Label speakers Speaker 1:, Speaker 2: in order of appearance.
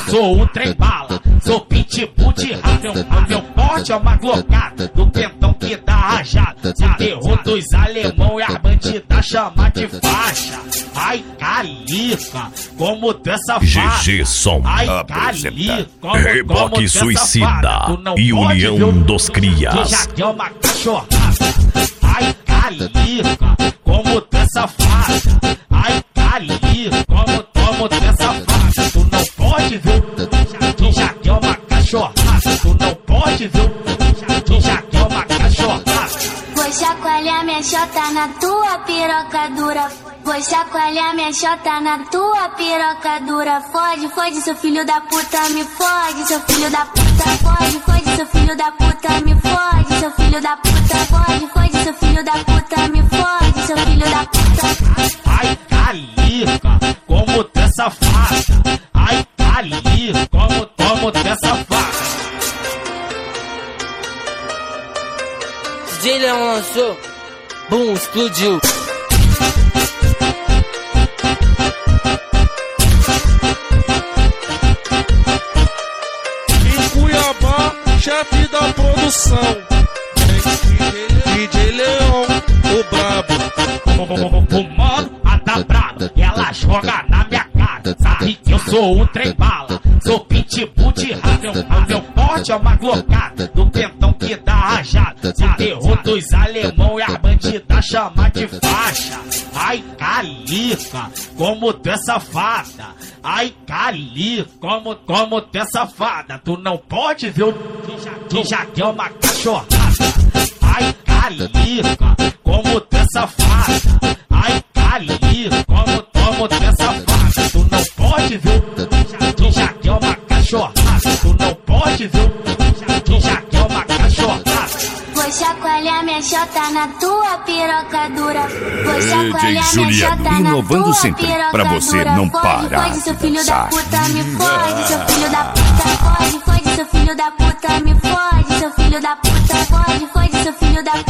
Speaker 1: sou um trem bala, sou pitbull de rabo. Meu porte é uma glocada, do pentão que dá rajada. O terror dos alemão e a bandida chama de faixa. Ai, calica, como tu é safada.
Speaker 2: GG Som apresenta Reboque Suicida e União dos Crias.
Speaker 1: Já deu uma cachorrada. Ai, calica, como tu é safada. Ai, calica, como tu é safada. Tu não pode ver que já deu uma cachorrada. Tu não pode ver que já deu uma cachorrada.
Speaker 3: Vou chacoalhar minha chota na tua piroca dura. Vou chacoalhar minha chota na tua piroca dura. Fode, fode, seu filho da puta, me fode, seu filho da puta. Fode, fode, seu filho da puta, me fode, seu filho da puta. Fode, fode, seu filho da puta, me fode, seu filho da puta.
Speaker 1: Ai, calica, como tu é safada. Ai, calica, como tu é safada.
Speaker 4: DJ Leão lançou, boom, explodiu.
Speaker 5: Em Cuiabá, chefe da produção, DJ Leão, o brabo.
Speaker 1: Fumando a da braba, ela joga na minha cara. Sabe que eu sou um trem bala, sou pitbull de rabo. Meu porte é uma glocada, do pentão que dá rajada. O terror dos alemão e a bandida chama de faixa. Ai, calica, como tu é safada. Ai, calica, como tu é safada. Tu não pode ver que já deu uma cachorrada. Ai, calica, como tu é safada. Ai, calica, como tu é safada. Tu não pode ver que já deu uma cachorrada. Tu não pode ver que já deu uma cachorrada.
Speaker 3: Vou chacoalhar minha chota na tua piroca dura. Vou chacoalhar
Speaker 2: DJ
Speaker 3: minha
Speaker 2: Juliano,
Speaker 3: chota na
Speaker 2: inovando
Speaker 3: tua
Speaker 2: sempre,
Speaker 3: piroca
Speaker 2: pra você
Speaker 3: dura.
Speaker 2: não
Speaker 3: Fode,
Speaker 2: parar
Speaker 3: fode, seu
Speaker 2: de
Speaker 3: filho da
Speaker 2: dançar.
Speaker 3: puta, me fode, seu filho da puta. Fode, fode, seu filho da puta, me fode, seu filho da puta. Fode, fode, seu filho da puta.